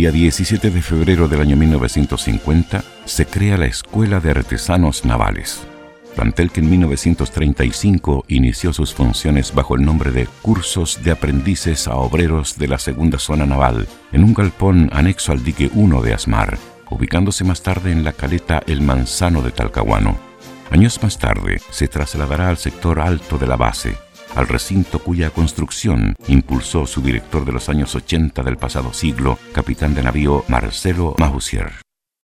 día 17 de febrero del año 1950 se crea la Escuela de Artesanos Navales, plantel que en 1935 inició sus funciones bajo el nombre de Cursos de Aprendices a Obreros de la Segunda Zona Naval, en un galpón anexo al dique 1 de Asmar, ubicándose más tarde en la caleta El Manzano de Talcahuano. Años más tarde se trasladará al sector alto de la base, al recinto cuya construcción impulsó su director de los años 80 del pasado siglo, capitán de navío Marcelo Mahusier.